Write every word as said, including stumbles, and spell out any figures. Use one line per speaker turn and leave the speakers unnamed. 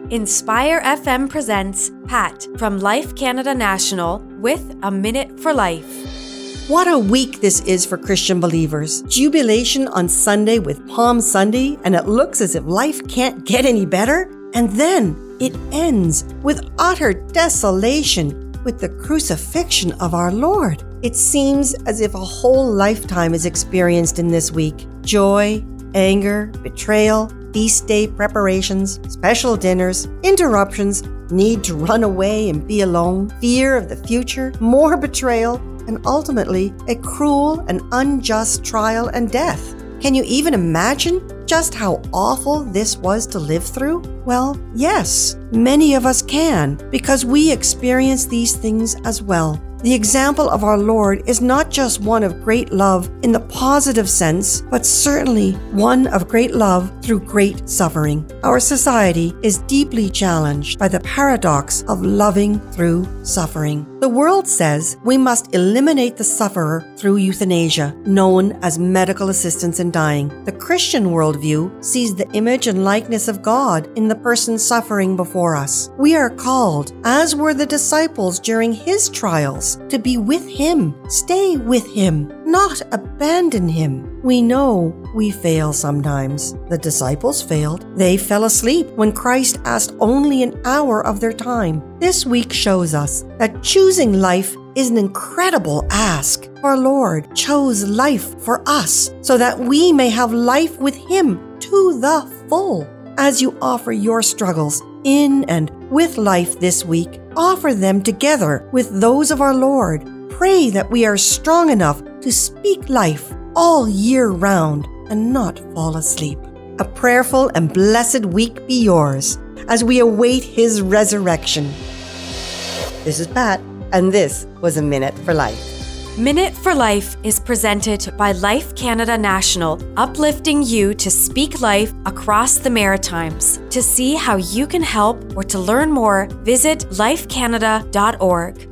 Inspire F M presents Pat from Life Canada National with A Minute for Life.
What a week this is for Christian believers. Jubilation on Sunday with Palm Sunday, and it looks as if life can't get any better. And then it ends with utter desolation with the crucifixion of our Lord. It seems as if a whole lifetime is experienced in this week. Joy, anger, betrayal, feast day preparations, special dinners, interruptions, need to run away and be alone, fear of the future, more betrayal, and ultimately a cruel and unjust trial and death. Can you even imagine just how awful this was to live through? Well, yes, many of us can, because we experience these things as well. The example of our Lord is not just one of great love in the positive sense, but certainly one of great love through great suffering. Our society is deeply challenged by the paradox of loving through suffering. The world says we must eliminate the sufferer through euthanasia, known as medical assistance in dying. The Christian worldview sees the image and likeness of God in the person suffering before us. We are called, as were the disciples during his trials, to be with him, stay with him, not abandon him. We know we fail sometimes. The disciples failed. They fell asleep when Christ asked only an hour of their time. This week shows us that choosing life is an incredible ask. Our Lord chose life for us so that we may have life with him to the full. As you offer your struggles in and with life this week, offer them together with those of our Lord. Pray that we are strong enough to speak life all year round and not fall asleep. A prayerful and blessed week be yours as we await his resurrection. This is Pat, and this was A Minute for Life.
Minute for Life is presented by Life Canada National, uplifting you to speak life across the Maritimes. To see how you can help or to learn more, visit life canada dot org.